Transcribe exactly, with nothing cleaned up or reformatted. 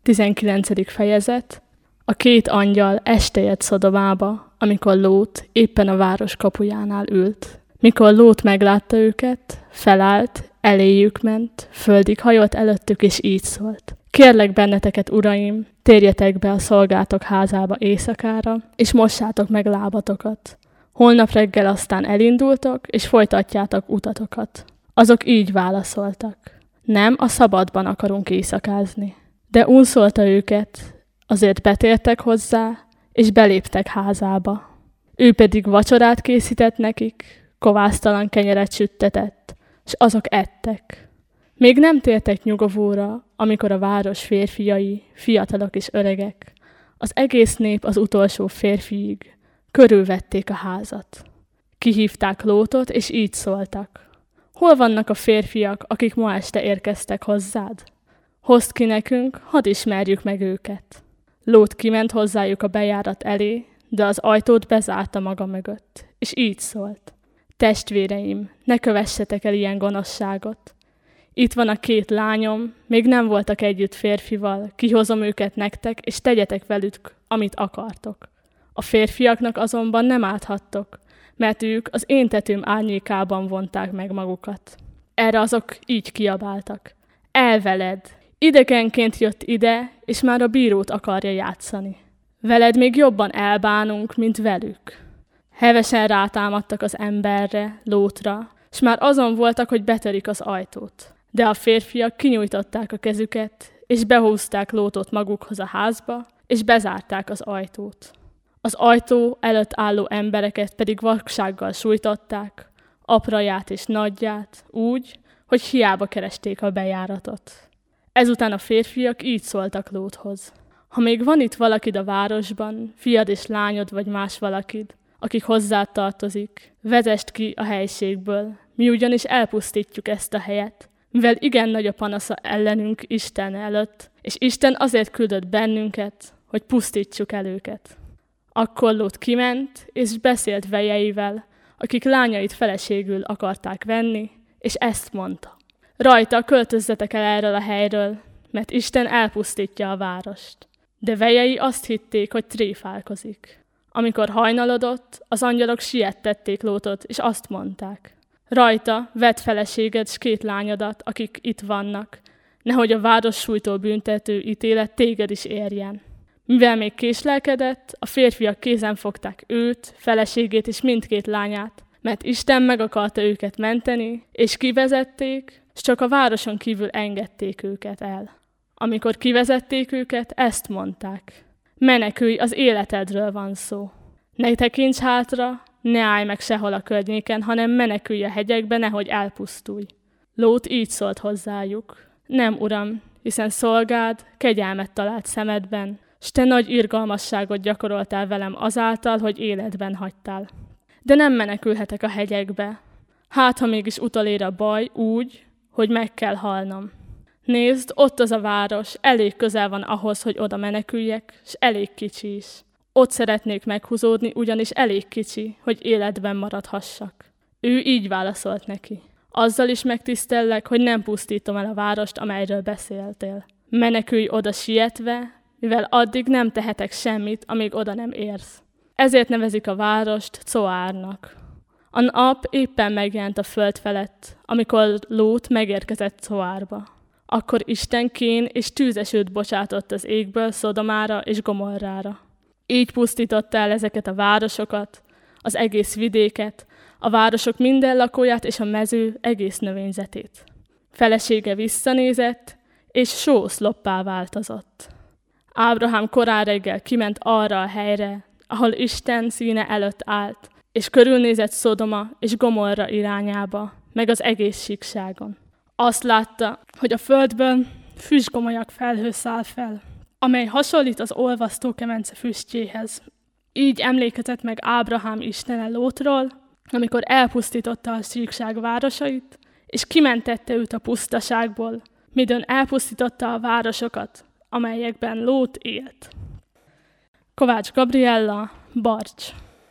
tizenkilencedik fejezet. A két angyal este jött Szodomába, amikor Lót éppen a város kapujánál ült. Mikor Lót meglátta őket, felállt, eléjük ment, földig hajolt előttük, és így szólt. Kérlek benneteket, uraim, térjetek be a szolgátok házába éjszakára, és mossátok meg lábatokat. Holnap reggel aztán elindultok, és folytatjátok utatokat. Azok így válaszoltak. Nem, a szabadban akarunk éjszakázni. De unszolta őket, azért betértek hozzá, és beléptek házába. Ő pedig vacsorát készített nekik, kovásztalan kenyeret süttetett, s azok ettek. Még nem tértek nyugovóra, amikor a város férfiai, fiatalok és öregek, az egész nép az utolsó férfiig, körülvették a házat. Kihívták Lótot, és így szóltak. Hol vannak a férfiak, akik ma este érkeztek hozzád? Hozd ki nekünk, hadd ismerjük meg őket. Lót kiment hozzájuk a bejárat elé, de az ajtót bezárta maga mögött, és így szólt. Testvéreim, ne kövessetek el ilyen gonoszságot. Itt van a két lányom, még nem voltak együtt férfival, kihozom őket nektek, és tegyetek velük, amit akartok. A férfiaknak azonban nem áthattok, mert ők az én tetőm árnyékában vonták meg magukat. Erre azok így kiabáltak. El veled! Idegenként jött ide, és már a bírót akarja játszani. Veled még jobban elbánunk, mint velük. Hevesen rátámadtak az emberre, Lótra, s már azon voltak, hogy betörik az ajtót. De a férfiak kinyújtották a kezüket, és behúzták Lótot magukhoz a házba, és bezárták az ajtót. Az ajtó előtt álló embereket pedig vaksággal sújtották, apraját és nagyját, úgy, hogy hiába keresték a bejáratot. Ezután a férfiak így szóltak Lóthoz. Ha még van itt valakid a városban, fiad és lányod vagy más valakid, akik hozzád tartozik, vezest ki a helységből, mi ugyanis elpusztítjuk ezt a helyet, mivel igen nagy a panasza ellenünk Isten előtt, és Isten azért küldött bennünket, hogy pusztítsuk el őket. Akkor Lót kiment, és beszélt vejeivel, akik lányait feleségül akarták venni, és ezt mondta. Rajta költözzetek el erről a helyről, mert Isten elpusztítja a várost. De vejei azt hitték, hogy tréfálkozik. Amikor hajnalodott, az angyalok siettették Lótot, és azt mondták. Rajta vedd feleséged s két lányodat, akik itt vannak, nehogy a város sújtó büntető ítélet téged is érjen. Mivel még késlelkedett, a férfiak kézen fogták őt, feleségét és mindkét lányát, mert Isten meg akarta őket menteni, és kivezették, s csak a városon kívül engedték őket el. Amikor kivezették őket, ezt mondták. Menekülj, az életedről van szó. Ne tekints hátra, ne állj meg sehol a környéken, hanem menekülj a hegyekbe, nehogy elpusztulj. Lót így szólt hozzájuk. Nem, uram, hiszen szolgád kegyelmet talált szemedben, s te nagy irgalmasságot gyakoroltál velem azáltal, hogy életben hagytál. De nem menekülhetek a hegyekbe. Hát, ha mégis utolér a baj úgy, hogy meg kell halnom. Nézd, ott az a város, elég közel van ahhoz, hogy oda meneküljek, s elég kicsi is. Ott szeretnék meghúzódni, ugyanis elég kicsi, hogy életben maradhassak. Ő így válaszolt neki. Azzal is megtisztellek, hogy nem pusztítom el a várost, amelyről beszéltél. Menekülj oda sietve, mivel addig nem tehetek semmit, amíg oda nem érsz. Ezért nevezik a várost Coárnak. A nap éppen megjelent a föld felett, amikor Lót megérkezett Coárba. Akkor Isten kén és tűzesőt bocsátott az égből Szodomára és Gomorrára. Így pusztította el ezeket a városokat, az egész vidéket, a városok minden lakóját és a mező egész növényzetét. Felesége visszanézett, és sóoszloppá változott. Ábrahám korán reggel kiment arra a helyre, ahol Isten színe előtt állt, és körülnézett Szodoma és Gomorra irányába, meg az egész síkságon. Azt látta, hogy a földből füstgomolyak felhő száll fel, amely hasonlít az olvasztókemence füstjéhez. Így emlékezett meg Ábrahám Istene Lótról, amikor elpusztította a síkság városait, és kimentette őt a pusztaságból, midőn elpusztította a városokat, amelyekben Lót élt. Kovács Gabriella, Barcs.